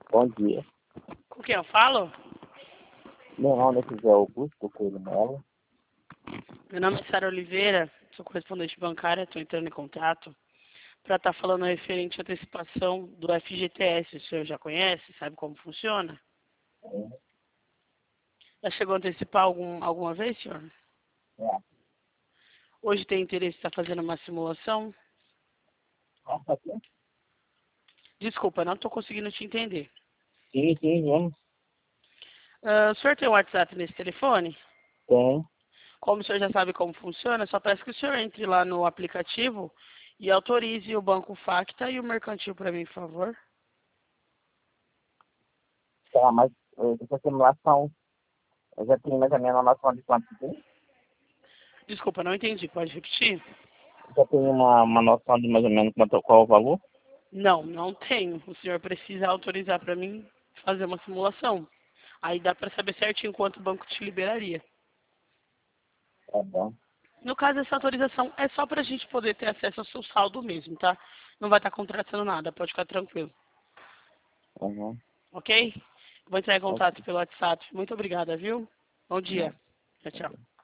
Bom dia. Com quem eu falo? Meu nome é José Augusto Coelho Melo. Meu nome é Sara Oliveira, sou correspondente bancária, estou entrando em contato para estar falando referente à antecipação do FGTS. O senhor já conhece? Sabe como funciona? Já chegou a antecipar alguma vez, senhor? É. Hoje tem interesse em estar fazendo uma simulação? Nossa, aqui? Desculpa, não estou conseguindo te entender. Sim, vamos. O senhor tem um WhatsApp nesse telefone? Tem. Como o senhor já sabe como funciona, só peço que o senhor entre lá no aplicativo e autorize o Banco Facta e o Mercantil para mim, por favor. Tá, mas essa simulação, eu já tenho mais ou menos uma noção de quanto tem? Desculpa, não entendi. Pode repetir? Já tenho uma noção de mais ou menos qual é o valor? Não, não tenho. O senhor precisa autorizar para mim fazer uma simulação. Aí dá para saber certinho quanto o banco te liberaria. Tá bom. No caso, essa autorização é só para a gente poder ter acesso ao seu saldo mesmo, tá? Não vai estar contratando nada, pode ficar tranquilo. Uhum. Ok? Vou entrar em Ok. contato pelo WhatsApp. Muito obrigada, viu? Bom dia. Não. Tchau, tchau.